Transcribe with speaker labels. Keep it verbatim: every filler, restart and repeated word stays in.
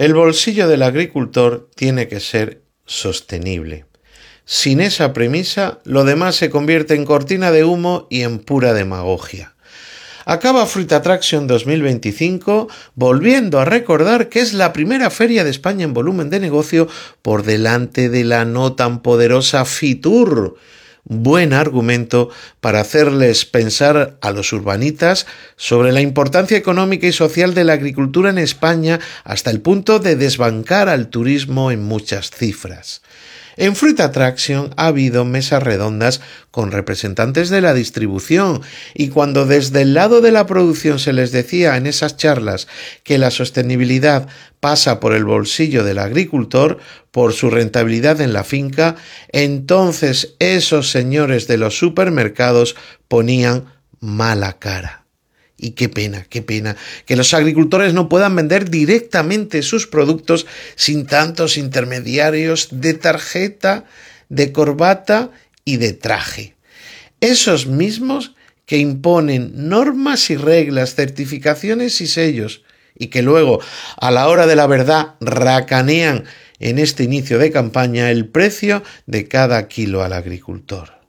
Speaker 1: El bolsillo del agricultor tiene que ser sostenible. Sin esa premisa, lo demás se convierte en cortina de humo y en pura demagogia. Acaba Fruit Attraction dos mil veinticinco volviendo a recordar que es la primera feria de España en volumen de negocio por delante de la no tan poderosa Fitur. Buen argumento para hacerles pensar a los urbanitas sobre la importancia económica y social de la agricultura en España hasta el punto de desbancar al turismo en muchas cifras. En Fruit Attraction ha habido mesas redondas con representantes de la distribución y cuando desde el lado de la producción se les decía en esas charlas que la sostenibilidad pasa por el bolsillo del agricultor, por su rentabilidad en la finca, entonces esos señores de los supermercados ponían mala cara. Y qué pena, qué pena, que los agricultores no puedan vender directamente sus productos sin tantos intermediarios de tarjeta, de corbata y de traje. Esos mismos que imponen normas y reglas, certificaciones y sellos, y que luego, a la hora de la verdad, racanean en este inicio de campaña el precio de cada kilo al agricultor.